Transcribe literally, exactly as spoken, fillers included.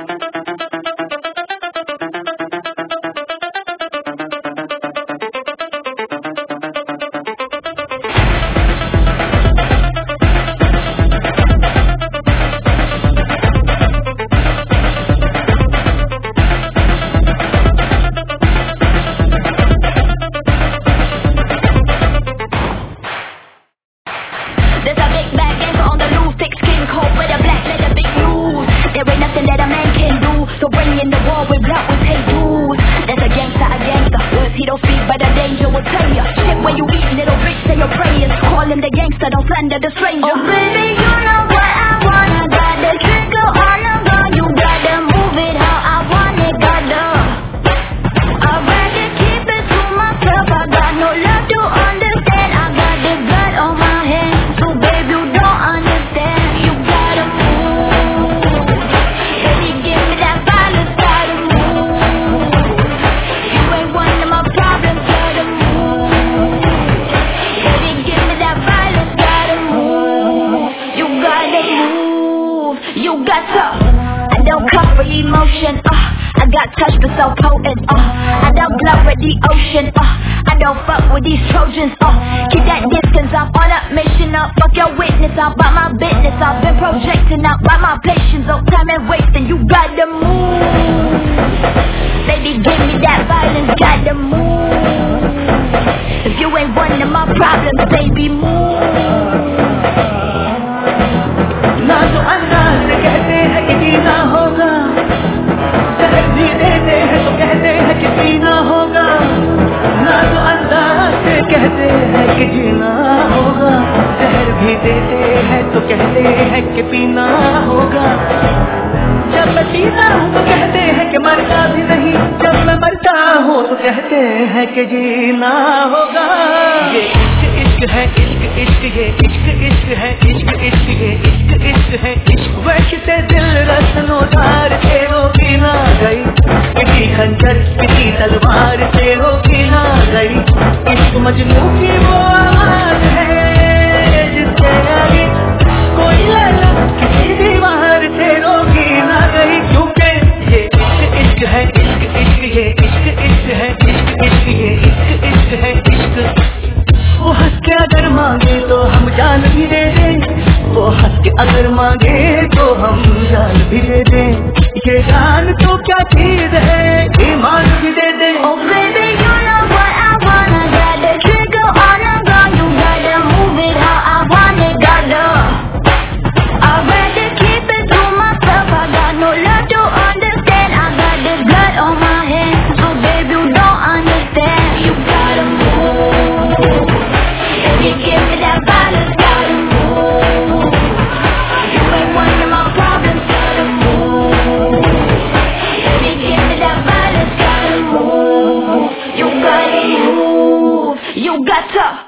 There's a big bad gangster on the loose, thick skin coat with a black leather, big news. There ain't nothing that a man can do, so bring in the war with blood, we pay dues. There's a gangster, a gangster, words he don't speak, but the danger will tell ya. Shit when you eat, little bitch, say your prayers. Call him the gangster, don't slander the stranger. Oh baby, you know what I wanna, got the trigger on the gun, you gotta move it how I want it, gotta. I'd rather keep it to myself, I got no love to understand, I got the blood on my hands. You got to, I don't come for emotion, uh I got touch but so potent, uh I don't blow with the ocean, uh I don't fuck with these Trojans, uh keep that distance, I'm on a mission, uh fuck your witness, I'm about my business, I've been projecting out by my patience, oh time and wasting, you gotta move. Baby give me that violence, gotta move. If you ain't one of my problems, baby move. ना तो अंदाज से कहते हैं कि जीना होगा, जहर भी देते हैं तो कहते हैं कि पीना होगा। ना तो अंदाज से कहते हैं कि जीना होगा, जहर भी देते हैं तो कहते हैं कि पीना होगा। जब मैं जीता हूँ तो कहते हैं कि मरना भी नहीं, जब मैं मरता हूँ तो कहते हैं कि जीना होगा। ये इश्क इश्क है, इश्क इश्क ये इश्क इश्क है, इश्क इश्क ये इश्क इश्क है, इश्क वैसे दिल रस्नो धार से रोकी ना गई, किसी खंजर किसी तलवार से रोकी ना गई। इश्क मजनू की वो आवाज है जिससे आगे कोई लैला किसी दीवार से रोकी ना गई, क्योंकि ये इश्क इश्क है, इश्क इश्क ये इश्क इश्क है, इश्क इश्क ये इश्क इश्क है, इश्क। वो हंस के अगर मांगे तो हम जान भी दे दें, वो हंस के अगर मांगे तो हम जान भी दे दें। ये जान तो क्या चीज है, ईमान भी दे दें। Oh baby, you know what I wanna, got the trigger on the gun, you gotta move it how I want it, gotta. I'd rather keep it to myself, I got no love to understand, I got the blood on my hands, so baby you don't understand, you gotta move. You give me that violence, gotta move. You ain't one of my problems, gotta move. You give me that violence, gotta move. You gotta move. You got to.